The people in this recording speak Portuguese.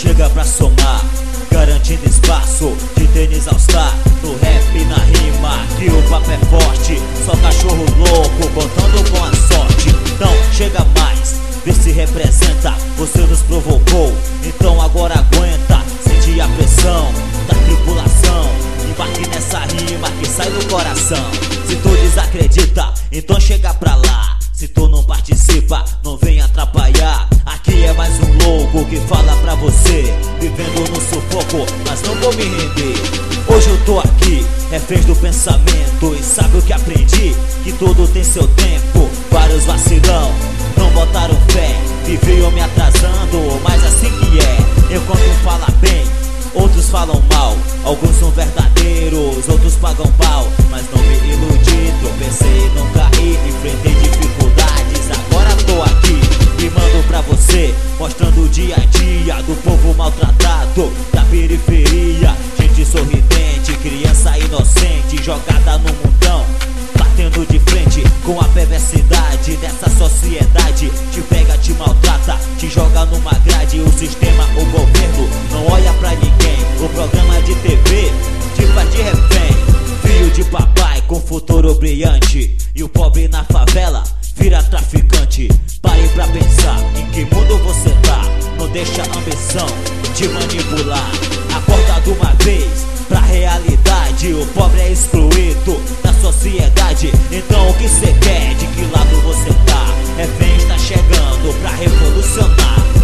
chega pra somar, garantindo espaço de tênis All Star. No rap e na rima, que o papo é forte, só cachorro louco contando com a sorte. Então chega mais, vê se representa, você nos provocou, então agora aguenta. Sente a pressão da tripulação, embarque nessa rima que sai do coração. Se tu desacredita, então chega pra lá. Se tu não participa, não vem atrapalhar. Aqui é mais um louco que fala pra você, vivendo no sufoco, mas não vou me render. Hoje eu tô aqui, refém do pensamento, e sabe o que aprendi? Que tudo tem seu tempo. Vários vacilão, não botaram fé, viviam me atrasando, mas assim que é. Enquanto um fala bem, outros falam mal. Alguns são verdadeiros, outros pagam pau. Mas não me iludi, tropecei, não caí, enfrentei dificuldades, agora tô aqui rimando pra você, mostrando o dia a dia do povo maltratado da periferia. Gente sorridente, criança inocente, jogada no mundão, batendo de frente com a perversidade dessa sociedade. Te pega, te maltrata, te joga numa grade. O sistema, o governo não olha pra ninguém. O programa de TV te faz de refém. Filho de papai com futuro brilhante, e o pobre na favela vira traficante. Pare pra pensar em que mundo você tá, não deixa a ambição te manipular. Acorda de uma vez pra realidade, o pobre é excluído da sociedade. Então o que cê quer? De que lado você tá? Refém está chegando pra revolucionar.